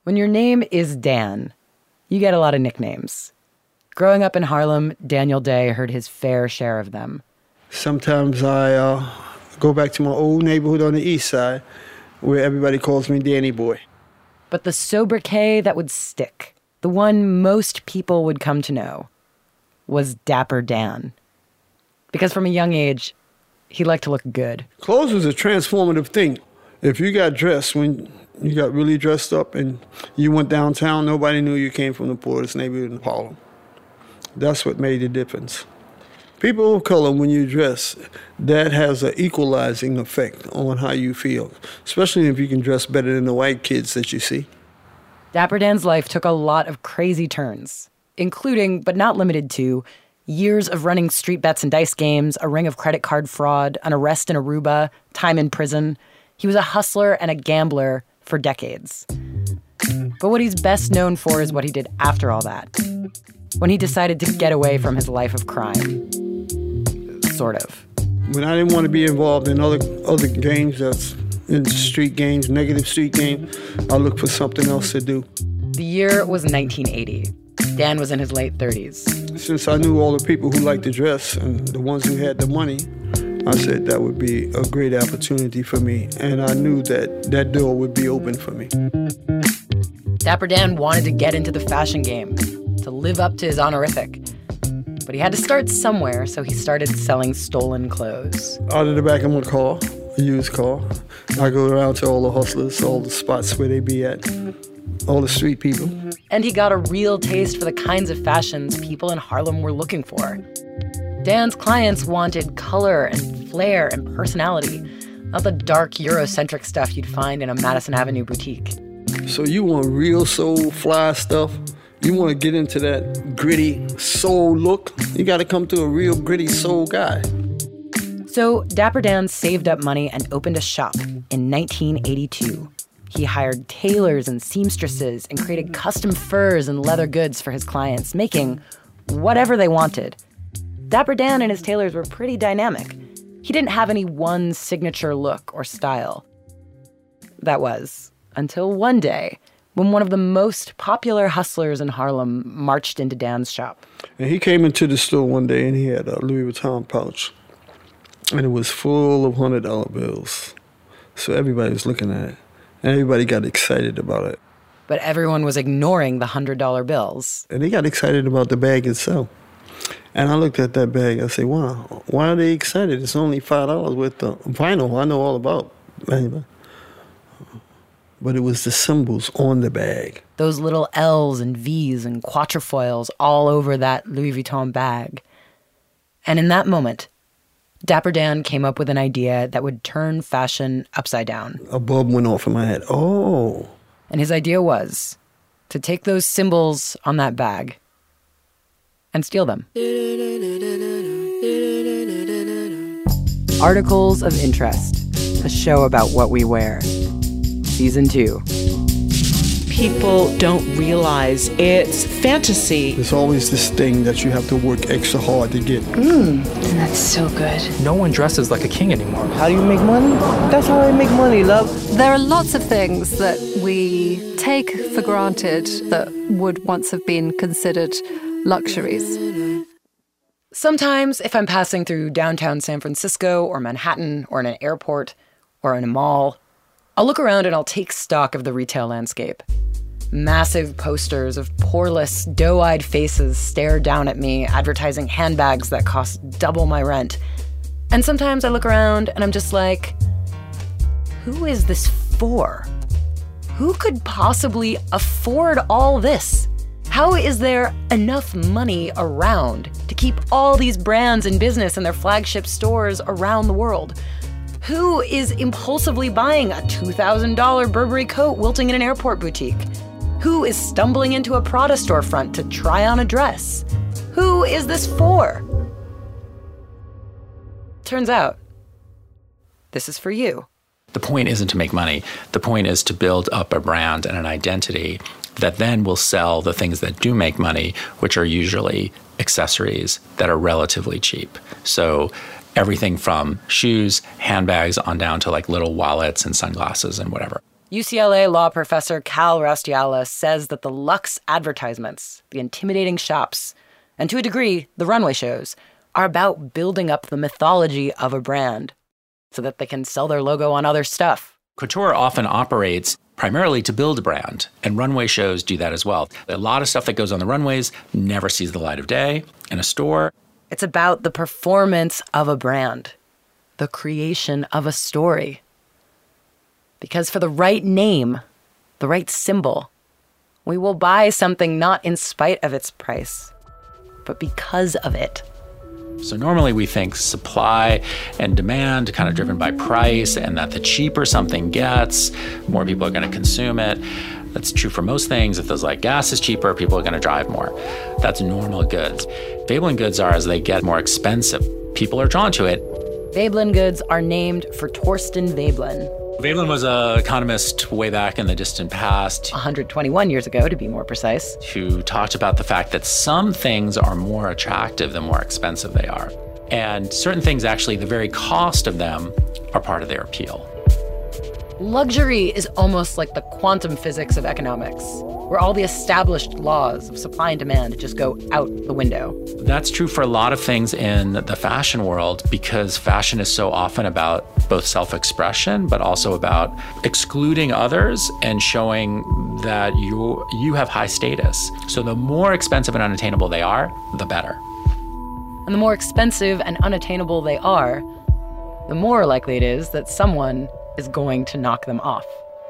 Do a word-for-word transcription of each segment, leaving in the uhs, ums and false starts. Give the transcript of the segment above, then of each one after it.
When your name is Dan, you get a lot of nicknames. Growing up in Harlem, Daniel Day heard his fair share of them. Sometimes I uh, go back to my old neighborhood on the east side, where everybody calls me Danny Boy. But the sobriquet that would stick, the one most people would come to know, was Dapper Dan. Because from a young age, he liked to look good. Clothes was a transformative thing. If you got dressed, when you got really dressed up and you went downtown, nobody knew you came from the poorest neighborhood in Harlem. That's what made the difference. People of color, when you dress, that has an equalizing effect on how you feel, especially if you can dress better than the white kids that you see. Dapper Dan's life took a lot of crazy turns, including, but not limited to, years of running street bets and dice games, a ring of credit card fraud, an arrest in Aruba, time in prison. He was a hustler and a gambler for decades. But what he's best known for is what he did after all that, when he decided to get away from his life of crime. Sort of. When I didn't want to be involved in other other games, that's in street games, negative street games, I looked for something else to do. The year was nineteen eighty. Dan was in his late thirties. Since I knew all the people who liked to dress and the ones who had the money, I said that would be a great opportunity for me, and I knew that that door would be open for me. Dapper Dan wanted to get into the fashion game, to live up to his honorific. But he had to start somewhere, so he started selling stolen clothes. Out of the back of my car, a used car, I go around to all the hustlers, all the spots where they be at, all the street people. And he got a real taste for the kinds of fashions people in Harlem were looking for. Dan's clients wanted color and flair and personality, not the dark Eurocentric stuff you'd find in a Madison Avenue boutique. So you want real soul fly stuff? You want to get into that gritty soul look? You got to come to a real gritty soul guy. So Dapper Dan saved up money and opened a shop in nineteen eighty-two. He hired tailors and seamstresses and created custom furs and leather goods for his clients, making whatever they wanted. Dapper Dan and his tailors were pretty dynamic. He didn't have any one signature look or style. That was until one day, when one of the most popular hustlers in Harlem marched into Dan's shop. And he came into the store one day and he had a Louis Vuitton pouch. And it was full of one hundred dollar bills. So everybody was looking at it. And everybody got excited about it. But everyone was ignoring the one hundred dollar bills. And they got excited about the bag itself. And I looked at that bag, I said, wow, why are they excited? It's only five dollars with the vinyl I know all about. Anyway. But it was the symbols on the bag. Those little L's and V's and quatrefoils all over that Louis Vuitton bag. And in that moment, Dapper Dan came up with an idea that would turn fashion upside down. A bulb went off in my head. Oh. And his idea was to take those symbols on that bag and steal them. Articles of Interest, a show about what we wear. Season two. People don't realize it's fantasy. There's always this thing that you have to work extra hard to get. Mmm, that's so good. No one dresses like a king anymore. How do you make money? That's how I make money, love. There are lots of things that we take for granted that would once have been considered luxuries. Sometimes, if I'm passing through downtown San Francisco or Manhattan or in an airport or in a mall, I'll look around and I'll take stock of the retail landscape. Massive posters of poreless, doe-eyed faces stare down at me, advertising handbags that cost double my rent. And sometimes I look around and I'm just like, who is this for? Who could possibly afford all this? How is there enough money around to keep all these brands in business in their flagship stores around the world? Who is impulsively buying a two thousand dollars Burberry coat wilting in an airport boutique? Who is stumbling into a Prada storefront to try on a dress? Who is this for? Turns out, this is for you. The point isn't to make money. The point is to build up a brand and an identity that then will sell the things that do make money, which are usually accessories that are relatively cheap. So everything from shoes, handbags, on down to like little wallets and sunglasses and whatever. U C L A law professor Cal Raustiala says that the luxe advertisements, the intimidating shops, and to a degree, the runway shows, are about building up the mythology of a brand so that they can sell their logo on other stuff. Couture often operates primarily to build a brand, and runway shows do that as well. A lot of stuff that goes on the runways never sees the light of day in a store. It's about the performance of a brand, the creation of a story. Because for the right name, the right symbol, we will buy something not in spite of its price, but because of it. So normally we think supply and demand kind of driven by price, and that the cheaper something gets, more people are going to consume it. That's true for most things. If those like gas is cheaper, people are going to drive more. That's normal goods. Veblen goods are, as they get more expensive, people are drawn to it. Veblen goods are named for Torsten Veblen. Veblen was an economist way back in the distant past. one hundred twenty-one years ago, to be more precise. Who talked about the fact that some things are more attractive the more expensive they are. And certain things, actually, the very cost of them are part of their appeal. Luxury is almost like the quantum physics of economics, where all the established laws of supply and demand just go out the window. That's true for a lot of things in the fashion world, because fashion is so often about both self-expression, but also about excluding others and showing that you you have high status. So the more expensive and unattainable they are, the better. And the more expensive and unattainable they are, the more likely it is that someone is going to knock them off.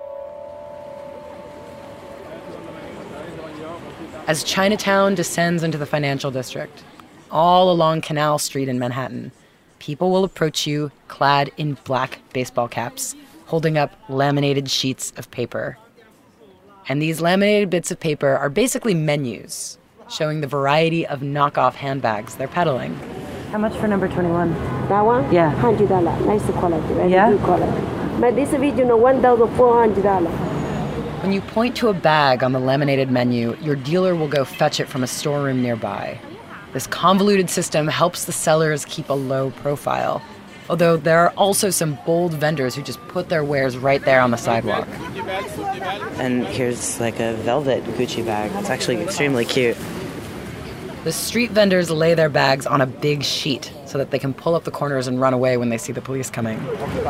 As Chinatown descends into the financial district, all along Canal Street in Manhattan, people will approach you clad in black baseball caps, holding up laminated sheets of paper. And these laminated bits of paper are basically menus, showing the variety of knockoff handbags they're peddling. How much for number twenty-one? That one? Yeah. one hundred dollars. Nice quality, right? Yeah? Good quality. But this video, one thousand four hundred dollars. When you point to a bag on the laminated menu, your dealer will go fetch it from a storeroom nearby. This convoluted system helps the sellers keep a low profile, although there are also some bold vendors who just put their wares right there on the sidewalk. And here's like a velvet Gucci bag. It's actually extremely cute. The street vendors lay their bags on a big sheet so that they can pull up the corners and run away when they see the police coming.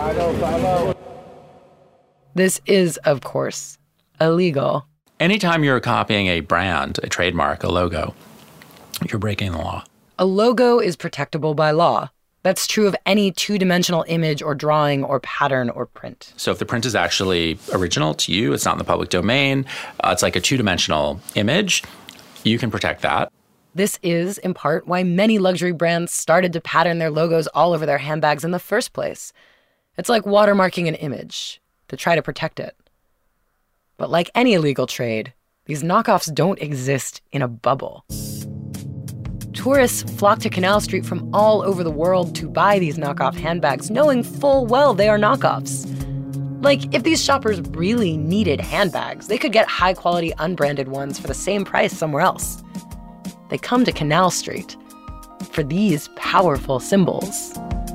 This is, of course, illegal. Anytime you're copying a brand, a trademark, a logo, you're breaking the law. A logo is protectable by law. That's true of any two-dimensional image or drawing or pattern or print. So if the print is actually original to you, it's not in the public domain, uh, it's like a two-dimensional image, you can protect that. This is, in part, why many luxury brands started to pattern their logos all over their handbags in the first place. It's like watermarking an image to try to protect it. But like any illegal trade, these knockoffs don't exist in a bubble. Tourists flock to Canal Street from all over the world to buy these knockoff handbags, knowing full well they are knockoffs. Like, if these shoppers really needed handbags, they could get high-quality unbranded ones for the same price somewhere else. They come to Canal Street for these powerful symbols.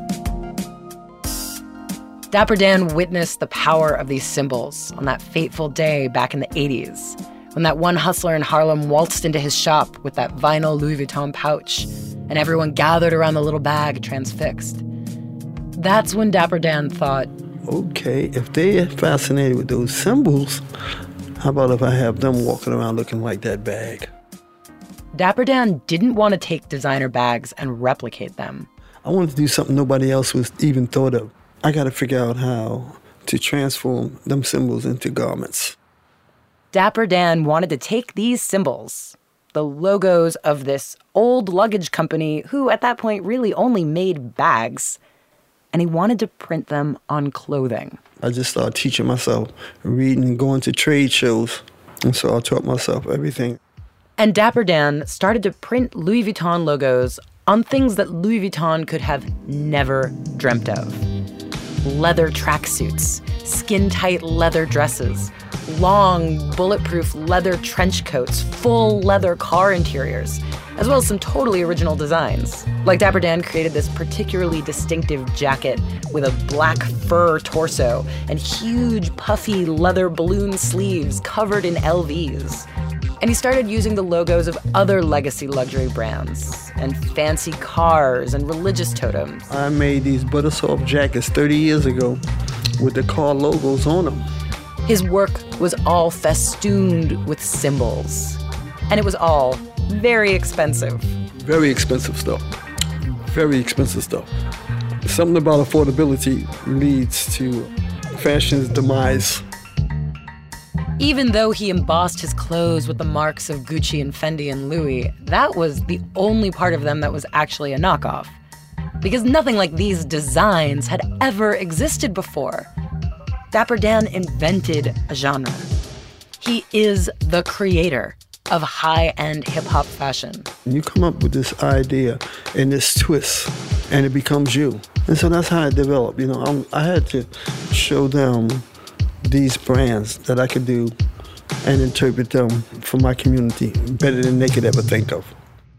Dapper Dan witnessed the power of these symbols on that fateful day back in the eighties, when that one hustler in Harlem waltzed into his shop with that vinyl Louis Vuitton pouch, and everyone gathered around the little bag transfixed. That's when Dapper Dan thought, okay, if they're fascinated with those symbols, how about if I have them walking around looking like that bag? Dapper Dan didn't want to take designer bags and replicate them. I wanted to do something nobody else was even thought of. I got to figure out how to transform them symbols into garments. Dapper Dan wanted to take these symbols, the logos of this old luggage company who at that point really only made bags, and he wanted to print them on clothing. I just started teaching myself, reading and going to trade shows, and so I taught myself everything. And Dapper Dan started to print Louis Vuitton logos on things that Louis Vuitton could have never dreamt of. Leather tracksuits, skin-tight leather dresses, long, bulletproof leather trench coats, full leather car interiors, as well as some totally original designs. Like Dapper Dan created this particularly distinctive jacket with a black fur torso and huge puffy leather balloon sleeves covered in L Vs. And he started using the logos of other legacy luxury brands and fancy cars and religious totems. I made these Buttersoft jackets thirty years ago with the car logos on them. His work was all festooned with symbols. And it was all very expensive. Very expensive stuff. Very expensive stuff. Something about affordability leads to fashion's demise. Even though he embossed his clothes with the marks of Gucci and Fendi and Louis, that was the only part of them that was actually a knockoff. Because nothing like these designs had ever existed before. Dapper Dan invented a genre. He is the creator of high-end hip-hop fashion. You come up with this idea and this twist, and it becomes you. And so that's how it developed. You know, I'm, I had to show them these brands that I could do and interpret them for my community better than they could ever think of.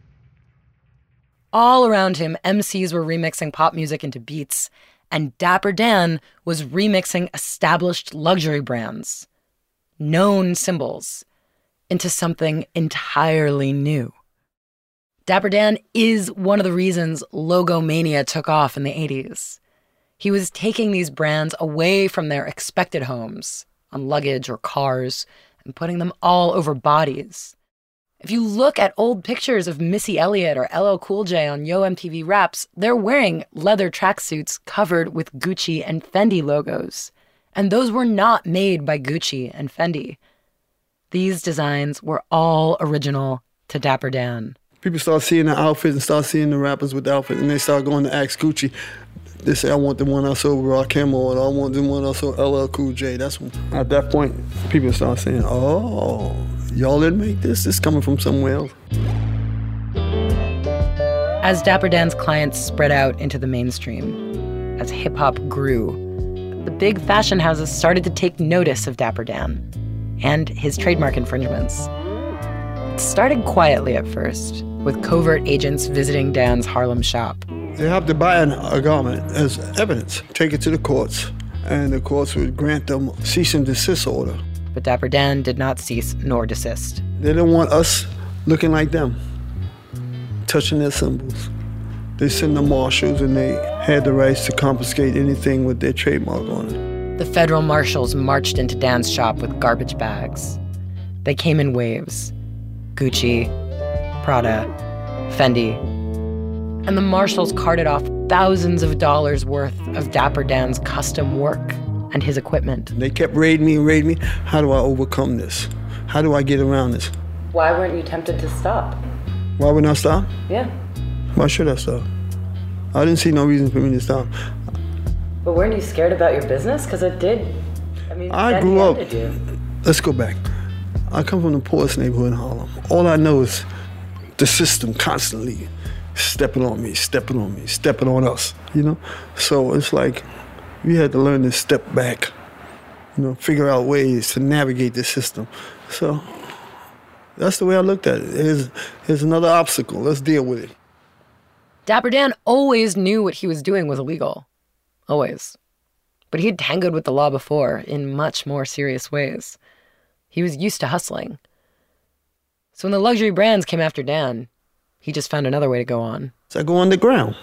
All around him, M Cs were remixing pop music into beats, and Dapper Dan was remixing established luxury brands, known symbols, into something entirely new. Dapper Dan is one of the reasons logomania took off in the eighties. He was taking these brands away from their expected homes, on luggage or cars, and putting them all over bodies. If you look at old pictures of Missy Elliott or L L Cool J on Yo M T V Raps, they're wearing leather tracksuits covered with Gucci and Fendi logos. And those were not made by Gucci and Fendi. These designs were all original to Dapper Dan. People start seeing the outfit and start seeing the rappers with the outfit, and they start going to ask Gucci. They say, I want the one I saw with Rakim, or I want the one I saw L L Cool J. That's when, at that point, people start saying, oh, y'all didn't make this? This is coming from somewhere else. As Dapper Dan's clients spread out into the mainstream, as hip-hop grew, the big fashion houses started to take notice of Dapper Dan and his trademark infringements. It started quietly at first, with covert agents visiting Dan's Harlem shop. They have to buy an, a garment as evidence, take it to the courts, and the courts would grant them cease and desist order. But Dapper Dan did not cease nor desist. They didn't want us looking like them, touching their symbols. They sent the marshals, and they had the rights to confiscate anything with their trademark on it. The federal marshals marched into Dan's shop with garbage bags. They came in waves. Gucci, Prada, Fendi. And the marshals carted off thousands of dollars worth of Dapper Dan's custom work and his equipment. They kept raiding me and raiding me. How do I overcome this? How do I get around this? Why weren't you tempted to stop? Why wouldn't I stop? Yeah. Why should I stop? I didn't see no reason for me to stop. But weren't you scared about your business? Because it did. I mean, I grew up. You. Let's go back. I come from the poorest neighborhood in Harlem. All I know is the system constantly stepping on me, stepping on me, stepping on us, you know? So it's like we had to learn to step back, you know, figure out ways to navigate the system. So that's the way I looked at it. Here's, here's another obstacle. Let's deal with it. Dapper Dan always knew what he was doing was illegal. Always. But he'd tangled with the law before in much more serious ways. He was used to hustling. So when the luxury brands came after Dan, he just found another way to go on. So I go underground.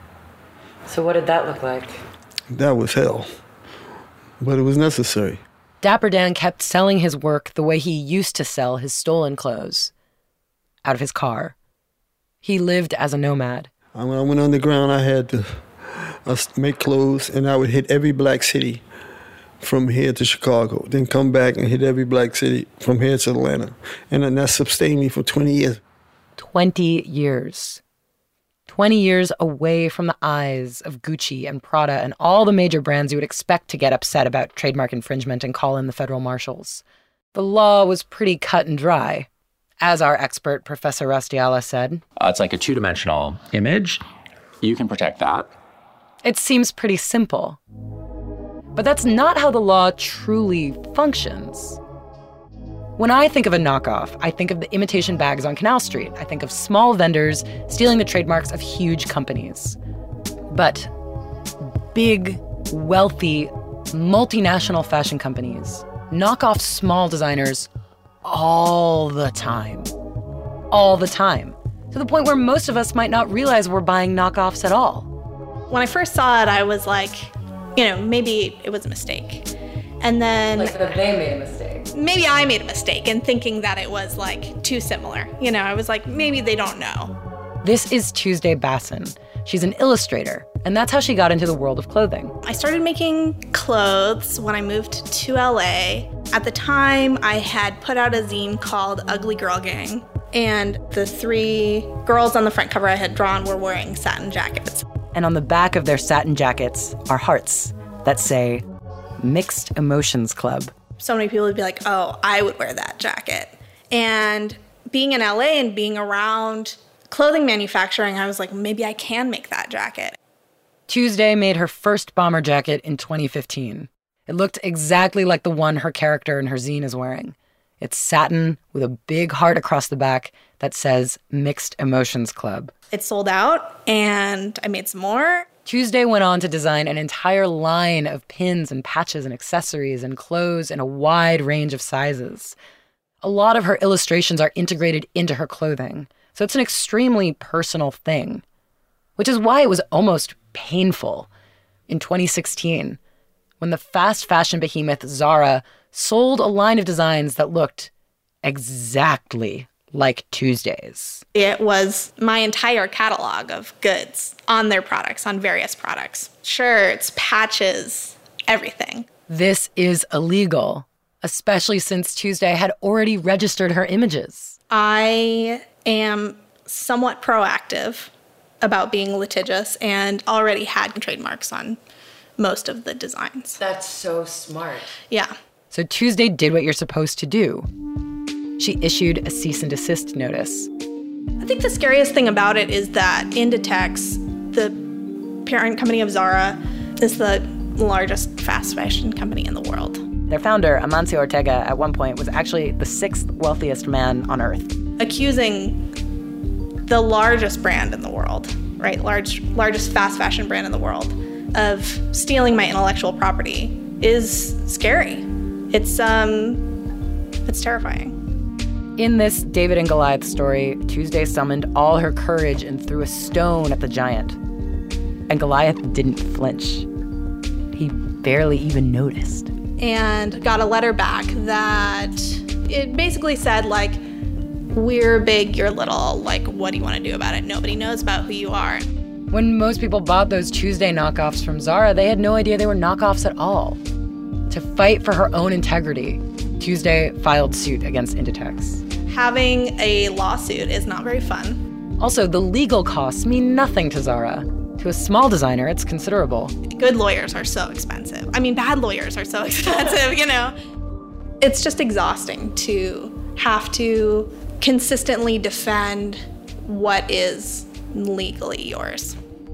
So what did that look like? That was hell. But it was necessary. Dapper Dan kept selling his work the way he used to sell his stolen clothes. Out of his car. He lived as a nomad. When I went underground, I had to uh, make clothes, and I would hit every black city from here to Chicago, then come back and hit every black city from here to Atlanta. And then that sustained me for twenty years. twenty years. twenty years away from the eyes of Gucci and Prada and all the major brands you would expect to get upset about trademark infringement and call in the federal marshals. The law was pretty cut and dry. As our expert, Professor Raustiala, said, Uh, it's like a two-dimensional image. You can protect that. It seems pretty simple. But that's not how the law truly functions. When I think of a knockoff, I think of the imitation bags on Canal Street. I think of small vendors stealing the trademarks of huge companies. But big, wealthy, multinational fashion companies knock off small designers all the time. All the time. To the point where most of us might not realize we're buying knockoffs at all. When I first saw it, I was like, you know, maybe it was a mistake. And then... Like that they made a mistake. Maybe I made a mistake in thinking that it was, like, too similar. You know, I was like, maybe they don't know. This is Tuesday Basson. She's an illustrator, and that's how she got into the world of clothing. I started making clothes when I moved to L A. At the time, I had put out a zine called Ugly Girl Gang, and the three girls on the front cover I had drawn were wearing satin jackets. And on the back of their satin jackets are hearts that say, Mixed Emotions Club. So many people would be like, oh, I would wear that jacket. And being in L A and being around clothing manufacturing, I was like, maybe I can make that jacket. Tuesday made her first bomber jacket in twenty fifteen. It looked exactly like the one her character in her zine is wearing. It's satin with a big heart across the back that says Mixed Emotions Club. It sold out, and I made some more. Tuesday went on to design an entire line of pins and patches and accessories and clothes in a wide range of sizes. A lot of her illustrations are integrated into her clothing, so it's an extremely personal thing, which is why it was almost painful in twenty sixteen, when the fast fashion behemoth Zara sold a line of designs that looked exactly like Tuesday's. It was my entire catalog of goods on their products, on various products. Shirts, patches, everything. This is illegal, especially since Tuesday had already registered her images. I am somewhat proactive about being litigious and already had trademarks on most of the designs. That's so smart. Yeah. So Tuesday did what you're supposed to do. She issued a cease and desist notice. I think the scariest thing about it is that Inditex, the parent company of Zara, is the largest fast fashion company in the world. Their founder, Amancio Ortega, at one point was actually the sixth wealthiest man on earth. Accusing the largest brand in the world, right, large, largest fast fashion brand in the world, of stealing my intellectual property is scary. It's, um, it's terrifying. In this David and Goliath story, Tuesday summoned all her courage and threw a stone at the giant. And Goliath didn't flinch. He barely even noticed. And got a letter back that it basically said, like, we're big, you're little, like, what do you want to do about it? Nobody knows about who you are. When most people bought those Tuesday knockoffs from Zara, they had no idea they were knockoffs at all. To fight for her own integrity, Tuesday filed suit against Inditex. Having a lawsuit is not very fun. Also, the legal costs mean nothing to Zara. To a small designer, it's considerable. Good lawyers are so expensive. I mean, bad lawyers are so expensive, you know? It's just exhausting to have to consistently defend what is legally yours.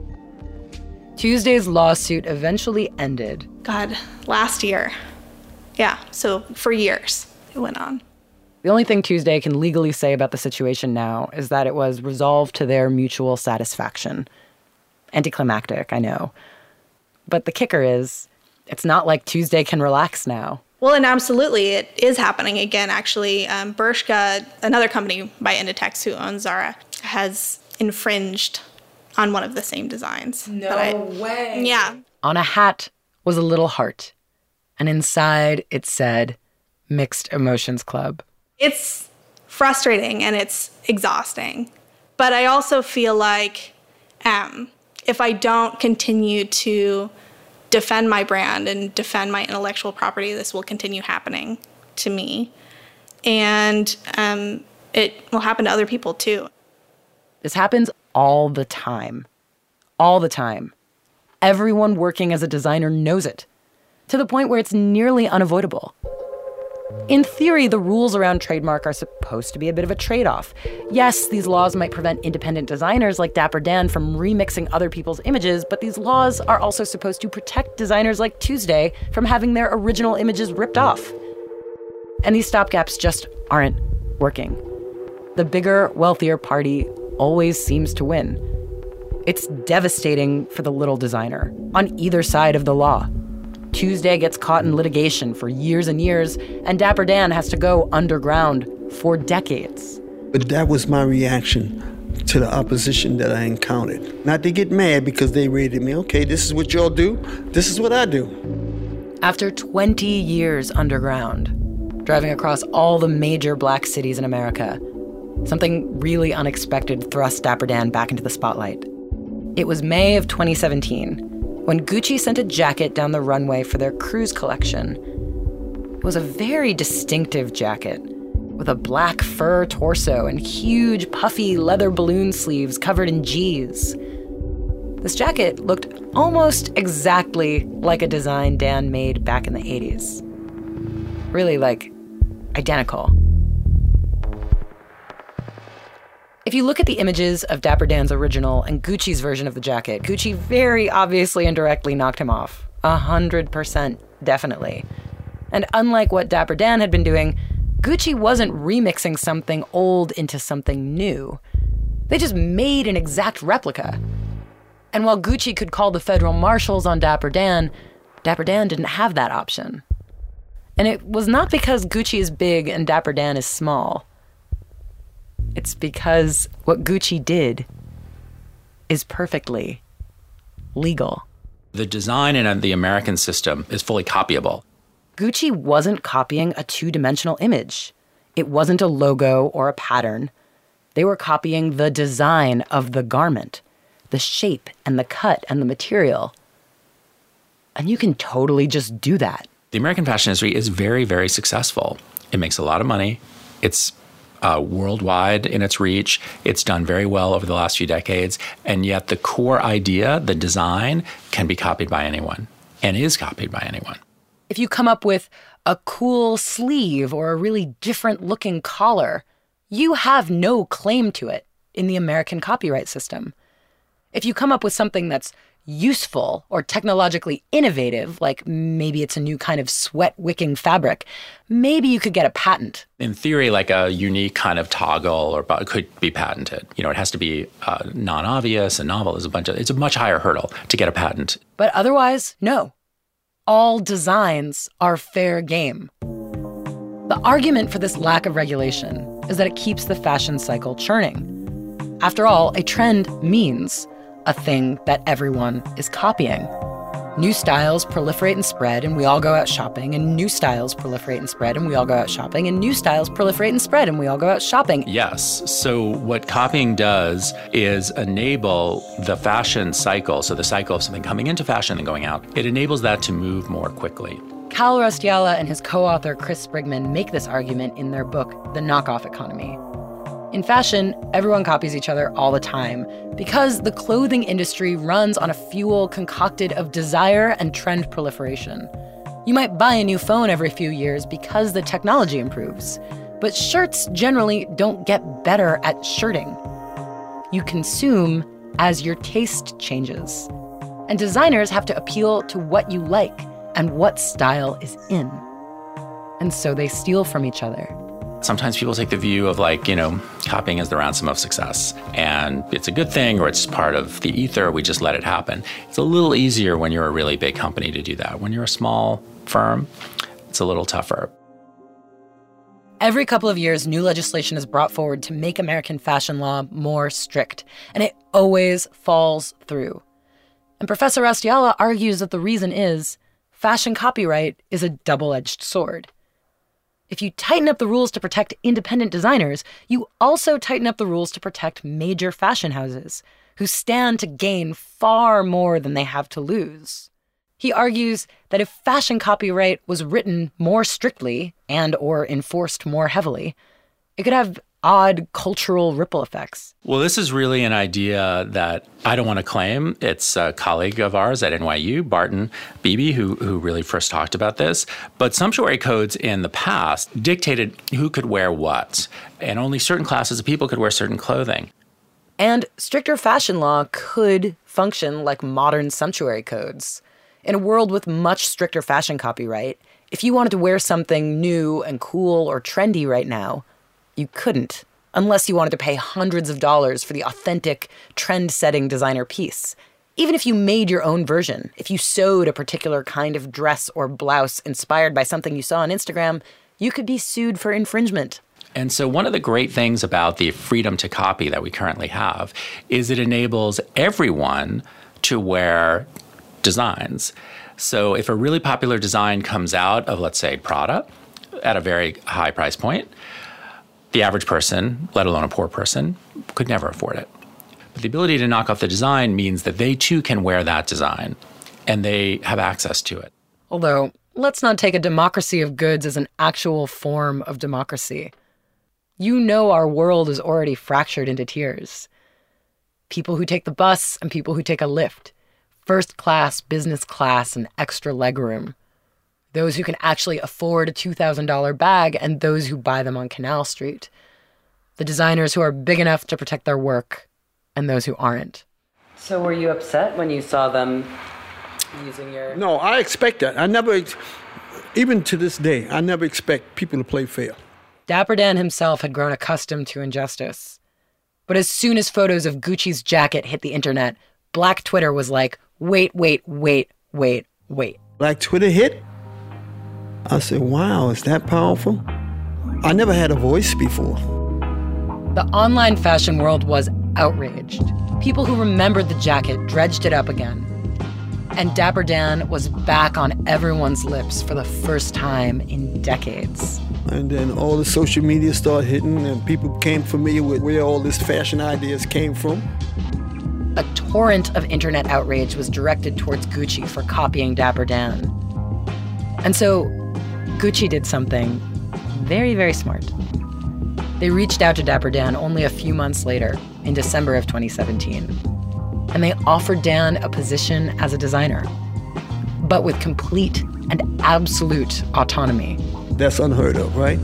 Tuesday's lawsuit eventually ended. God, last year. Yeah, so for years it went on. The only thing Tuesday can legally say about the situation now is that it was resolved to their mutual satisfaction. Anticlimactic, I know. But the kicker is, it's not like Tuesday can relax now. Well, and absolutely, it is happening again, actually. Um, Bershka, another company by Inditex who owns Zara, has infringed on one of the same designs. No I, way. Yeah. On a hat was a little heart, and inside it said, Mixed Emotions Club. It's frustrating and it's exhausting. But I also feel like um, if I don't continue to defend my brand and defend my intellectual property, this will continue happening to me. And um, it will happen to other people too. This happens all the time. All the time. Everyone working as a designer knows it, to the point where it's nearly unavoidable. In theory, the rules around trademark are supposed to be a bit of a trade-off. Yes, these laws might prevent independent designers like Dapper Dan from remixing other people's images, but these laws are also supposed to protect designers like Tuesday from having their original images ripped off. And these stopgaps just aren't working. The bigger, wealthier party always seems to win. It's devastating for the little designer on either side of the law. Tuesday gets caught in litigation for years and years, and Dapper Dan has to go underground for decades. But that was my reaction to the opposition that I encountered. Not to get mad because they rated me, okay, this is what y'all do, this is what I do. After twenty years underground, driving across all the major black cities in America, something really unexpected thrust Dapper Dan back into the spotlight. It was May of twenty seventeen, when Gucci sent a jacket down the runway for their cruise collection. It was a very distinctive jacket, with a black fur torso and huge, puffy leather balloon sleeves covered in G's. This jacket looked almost exactly like a design Dan made back in the eighties. Really, like, identical. If you look at the images of Dapper Dan's original and Gucci's version of the jacket, Gucci very obviously and directly knocked him off. A hundred percent, definitely. And unlike what Dapper Dan had been doing, Gucci wasn't remixing something old into something new. They just made an exact replica. And while Gucci could call the federal marshals on Dapper Dan, Dapper Dan didn't have that option. And it was not because Gucci is big and Dapper Dan is small. It's because what Gucci did is perfectly legal. The design in the American system is fully copyable. Gucci wasn't copying a two-dimensional image. It wasn't a logo or a pattern. They were copying the design of the garment, the shape and the cut and the material. And you can totally just do that. The American fashion industry is very, very successful. It makes a lot of money. It's Uh, worldwide in its reach. It's done very well over the last few decades. And yet the core idea, the design, can be copied by anyone and is copied by anyone. If you come up with a cool sleeve or a really different looking collar, you have no claim to it in the American copyright system. If you come up with something that's useful or technologically innovative, like maybe it's a new kind of sweat-wicking fabric, maybe you could get a patent. In theory, like a unique kind of toggle or could be patented. You know, it has to be uh, non-obvious and novel. There's a bunch of, it's a much higher hurdle to get a patent. But otherwise, no. All designs are fair game. The argument for this lack of regulation is that it keeps the fashion cycle churning. After all, a trend means a thing that everyone is copying. New styles proliferate and spread, and we all go out shopping, and new styles proliferate and spread, and we all go out shopping, and new styles proliferate and spread, and we all go out shopping. Yes. So what copying does is enable the fashion cycle, so the cycle of something coming into fashion and going out, it enables that to move more quickly. Cal Raustiala and his co-author Chris Sprigman make this argument in their book, The Knockoff Economy. In fashion, everyone copies each other all the time because the clothing industry runs on a fuel concocted of desire and trend proliferation. You might buy a new phone every few years because the technology improves, but shirts generally don't get better at shirting. You consume as your taste changes. And designers have to appeal to what you like and what style is in. And so they steal from each other. Sometimes people take the view of like, you know, copying is the ransom of success. And it's a good thing or it's part of the ether, we just let it happen. It's a little easier when you're a really big company to do that. When you're a small firm, it's a little tougher. Every couple of years, new legislation is brought forward to make American fashion law more strict, and it always falls through. And Professor Raustiala argues that the reason is fashion copyright is a double-edged sword. If you tighten up the rules to protect independent designers, you also tighten up the rules to protect major fashion houses, who stand to gain far more than they have to lose. He argues that if fashion copyright was written more strictly and or enforced more heavily, it could have odd cultural ripple effects. Well, this is really an idea that I don't want to claim. It's a colleague of ours at N Y U, Barton Beebe, who, who really first talked about this. But sumptuary codes in the past dictated who could wear what, and only certain classes of people could wear certain clothing. And stricter fashion law could function like modern sumptuary codes. In a world with much stricter fashion copyright, if you wanted to wear something new and cool or trendy right now, you couldn't, unless you wanted to pay hundreds of dollars for the authentic, trend-setting designer piece. Even if you made your own version, if you sewed a particular kind of dress or blouse inspired by something you saw on Instagram, you could be sued for infringement. And so one of the great things about the freedom to copy that we currently have is it enables everyone to wear designs. So if a really popular design comes out of, let's say, Prada at a very high price point, the average person, let alone a poor person, could never afford it. But the ability to knock off the design means that they too can wear that design, and they have access to it. Although, let's not take a democracy of goods as an actual form of democracy. You know our world is already fractured into tiers. People who take the bus and people who take a lift. First class, business class, and extra legroom. Those who can actually afford a two thousand dollars bag and those who buy them on Canal Street. The designers who are big enough to protect their work and those who aren't. So were you upset when you saw them using your... No, I expect that. I never, even to this day, I never expect people to play fair. Dapper Dan himself had grown accustomed to injustice. But as soon as photos of Gucci's jacket hit the internet, Black Twitter was like, wait, wait, wait, wait, wait. Black Twitter hit? I said, wow, is that powerful? I never had a voice before. The online fashion world was outraged. People who remembered the jacket dredged it up again. And Dapper Dan was back on everyone's lips for the first time in decades. And then all the social media started hitting, and people became familiar with where all these fashion ideas came from. A torrent of internet outrage was directed towards Gucci for copying Dapper Dan. And so Gucci did something very, very smart. They reached out to Dapper Dan only a few months later, in December of twenty seventeen. And they offered Dan a position as a designer, but with complete and absolute autonomy. That's unheard of, right?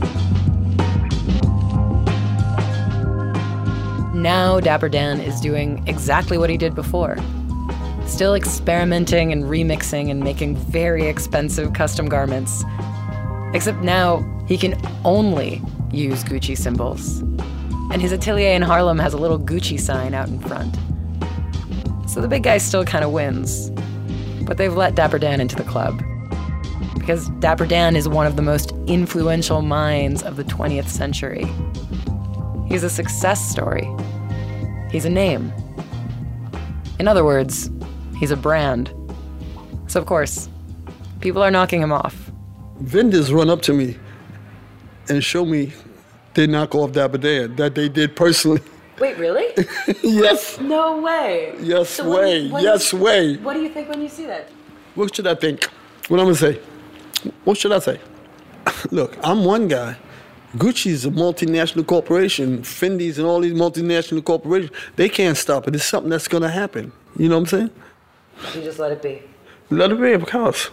Now Dapper Dan is doing exactly what he did before. Still experimenting and remixing and making very expensive custom garments. Except now he can only use Gucci symbols. And his atelier in Harlem has a little Gucci sign out in front. So the big guy still kind of wins. But they've let Dapper Dan into the club. Because Dapper Dan is one of the most influential minds of the twentieth century. He's a success story. He's a name. In other words, he's a brand. So of course, people are knocking him off. Vendors run up to me and show me they knock off Dapper Dan, that they did personally. Wait, really? Yes. No way. Yes so way. What, what yes you, way. What do you think when you see that? What should I think? What I'm gonna say? What should I say? Look, I'm one guy. Gucci's a multinational corporation. Fendi's and all these multinational corporations, they can't stop it. It's something that's gonna happen. You know what I'm saying? You just let it be. Let it be, of course.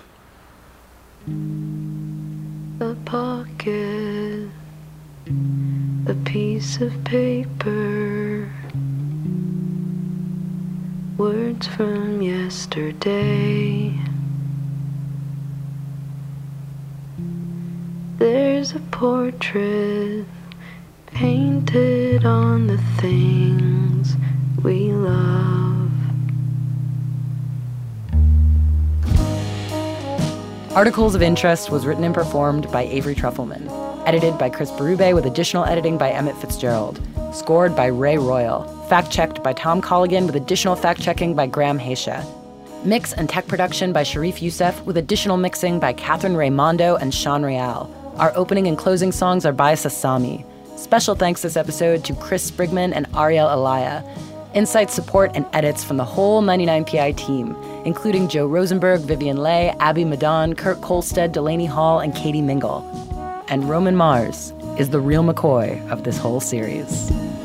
A pocket, a piece of paper, words from yesterday. There's a portrait painted on the things we love. Articles of Interest was written and performed by Avery Trufelman, edited by Chris Berube with additional editing by Emmett Fitzgerald, scored by Ray Royal, fact-checked by Tom Colligan with additional fact-checking by Graham Haysha. Mix and tech production by Sharif Youssef with additional mixing by Catherine Raimondo and Sean Real. Our opening and closing songs are by Sasami. Special thanks this episode to Chris Sprigman and Ariel Alaya. Insight support and edits from the whole ninety-nine P I team, including Joe Rosenberg, Vivian Leigh, Abby Madan, Kurt Kolstad, Delaney Hall, and Katie Mingle. And Roman Mars is the real McCoy of this whole series.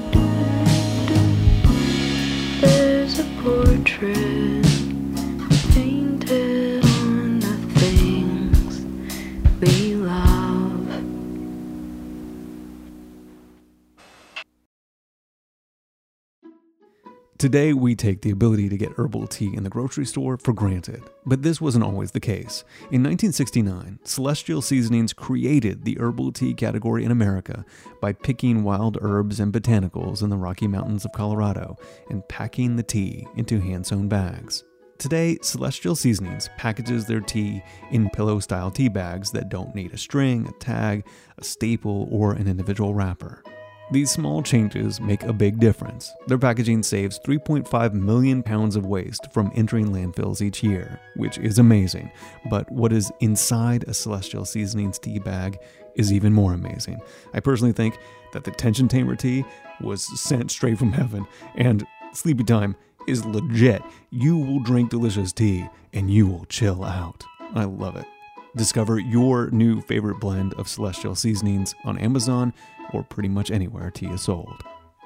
There's a portrait painted on the things we love. Today, we take the ability to get herbal tea in the grocery store for granted, but this wasn't always the case. In nineteen sixty-nine, Celestial Seasonings created the herbal tea category in America by picking wild herbs and botanicals in the Rocky Mountains of Colorado and packing the tea into hand-sewn bags. Today, Celestial Seasonings packages their tea in pillow-style tea bags that don't need a string, a tag, a staple, or an individual wrapper. These small changes make a big difference. Their packaging saves three point five million pounds of waste from entering landfills each year, which is amazing. But what is inside a Celestial Seasonings tea bag is even more amazing. I personally think that the Tension Tamer tea was sent straight from heaven, and Sleepy Time is legit. You will drink delicious tea, and you will chill out. I love it. Discover your new favorite blend of Celestial Seasonings on Amazon or pretty much anywhere tea is sold.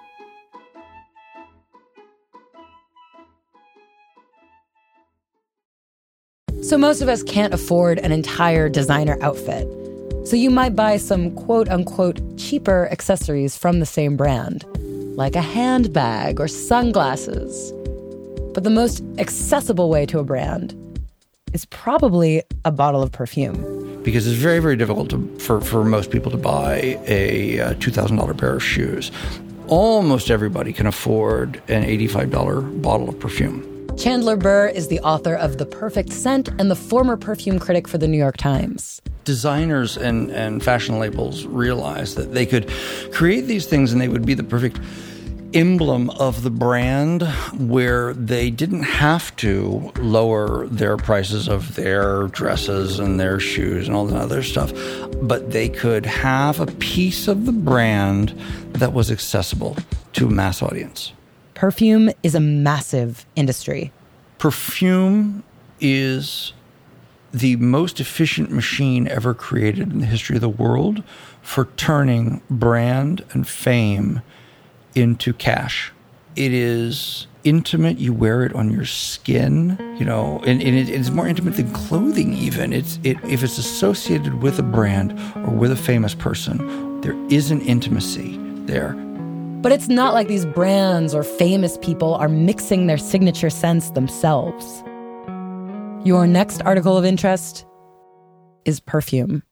So most of us can't afford an entire designer outfit. So you might buy some quote-unquote cheaper accessories from the same brand, like a handbag or sunglasses. But the most accessible way to a brand is probably a bottle of perfume. Because it's very, very difficult to, for, for most people to buy a uh, two thousand dollars pair of shoes. Almost everybody can afford an eighty-five dollars bottle of perfume. Chandler Burr is the author of The Perfect Scent and the former perfume critic for the New York Times. Designers and, and fashion labels realized that they could create these things and they would be the perfect emblem of the brand, where they didn't have to lower their prices of their dresses and their shoes and all that other stuff, but they could have a piece of the brand that was accessible to a mass audience. Perfume is a massive industry. Perfume is the most efficient machine ever created in the history of the world for turning brand and fame into cash. It is intimate. You wear it on your skin, you know, and, and it, it's more intimate than clothing even. It's it if it's associated with a brand or with a famous person, there is an intimacy there. But it's not like these brands or famous people are mixing their signature scents themselves. Your next article of interest is perfume.